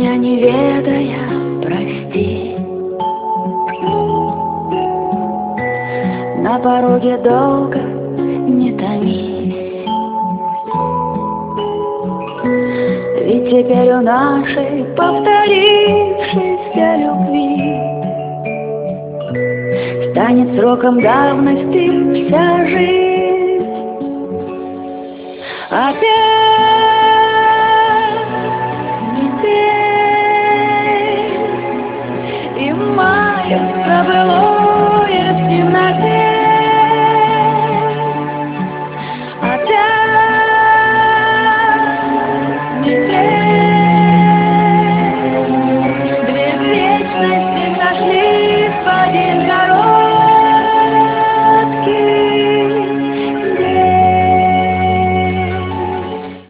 меня не ведая прости. На пороге долго не томись, ведь теперь у нашей повторившейся любви станет сроком давности вся жизнь. Опять